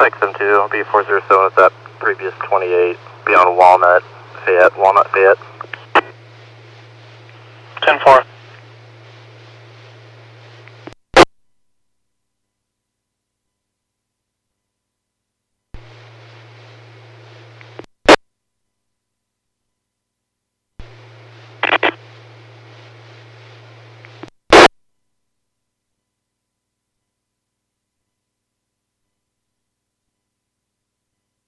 XM2, I'll be 407 at that previous 28, be on Walnut, Fayette. 10-4.